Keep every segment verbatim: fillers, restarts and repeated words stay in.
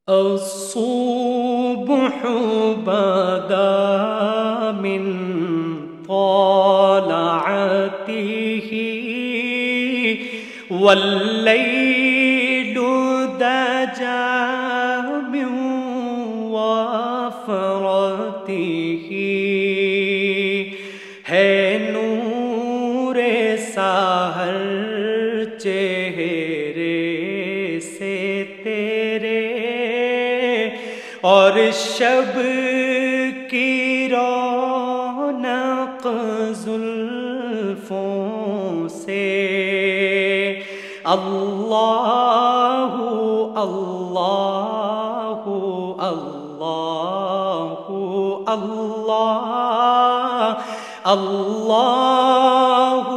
الصبح بدا من طلعته والليل دجا من وفرته ہے نور سحر چہرے سے تیرے اور شب کی رونق زلفوں سے اللہ اللہ اللہ اللہ اللہ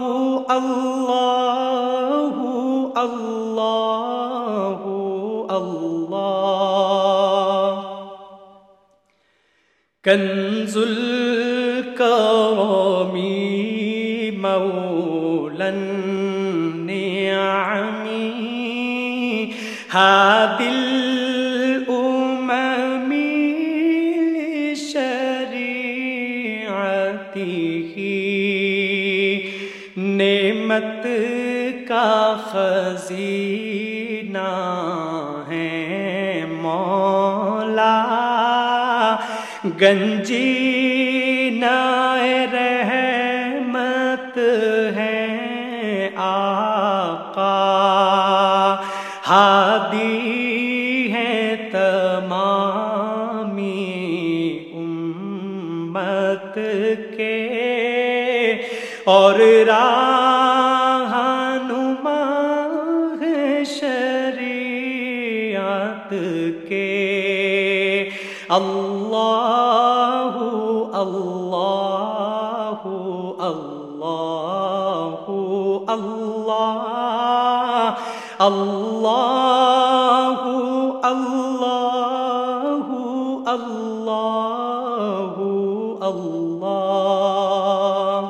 اللہ اللہ اللہ کنز الکرم مولا النعم هادي الأمم لشريعته نعمت کا خزینہ ہے مولا گنجینہ رحمت ہے آقا ہادی ہے تمامی امت کے اور رہنما ہے شریعت کے اللہ اللہ اللہ اللہ اللہ اللہ اللہ اللہ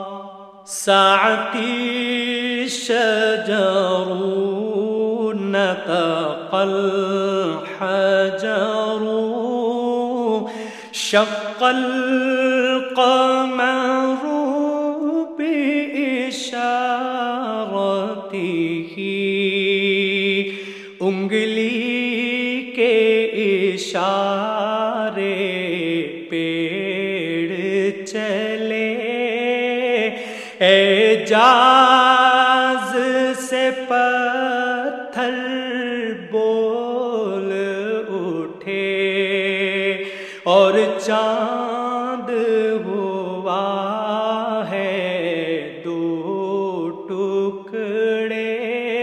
ساعتی شجر نطق الحجر شق القمر بإشارته انگلی کے اشارے پیڑ چلے اعجاز سے پتھر بول اٹھے اور چاند ہوا ہے دو ٹکڑے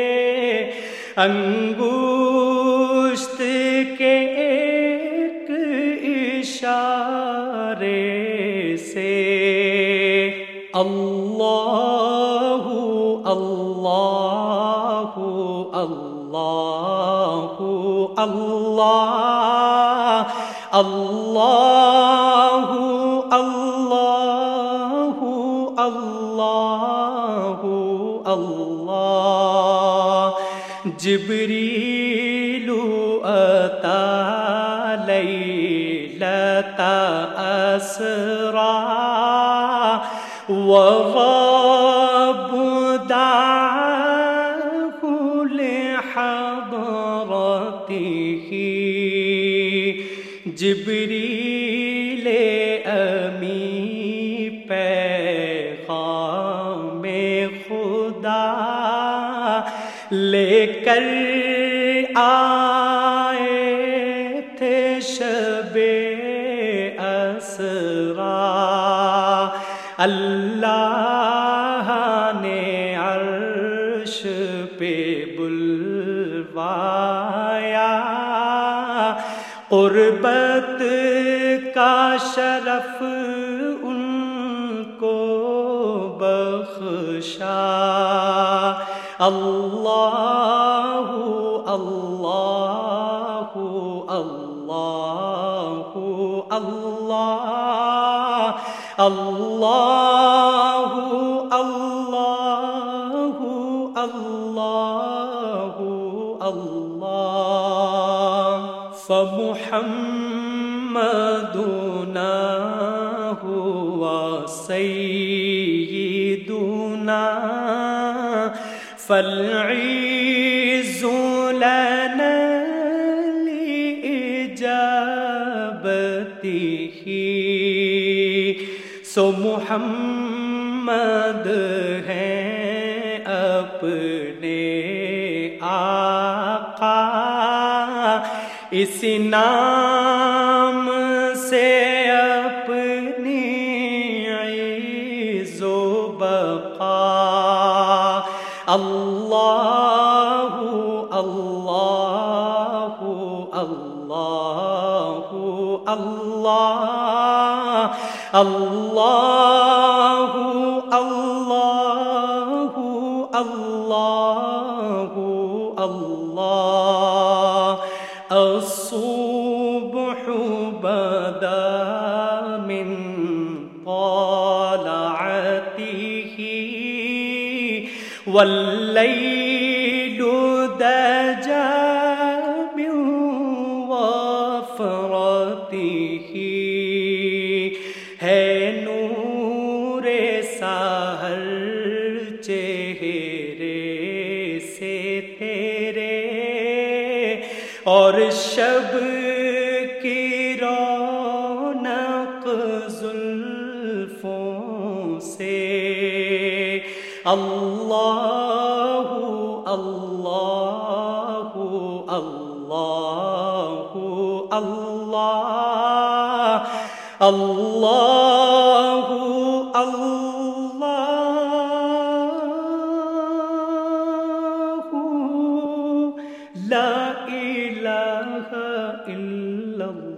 انگشت کے ایک اشارے سے اللہ اللہ اللہ اللہ اللہ اللہ اللہ اللہ جبریل اتی لیلۃ اسریٰ والرب دعاه لحضرته جبریل امی پیغام خدا لے کر آئے تھے شب اسریٰ اللہ نے عرش پہ بلوایا قربت کا شرف ان کو بخشا اللہ اللہ اللہ اللہ اللہ اللہ اللہ اللہ فمحمدنا هو سيدنا فالعز لنا لإجابته سو محمد ہیں اپنے آقا اس نام سے اپنی عز و بقا اللہ اللہ اللہ اللہ اللہ اللہ اللہ اللہ الصبح بدا من طلعته والليل دجى من وفرته ہے نور سحر چہرے سے تیرے اور شب کی رونق زلفوں سے اللہ اللہ اللہ اللہ اللہ اللہ لا الہ الا اللہ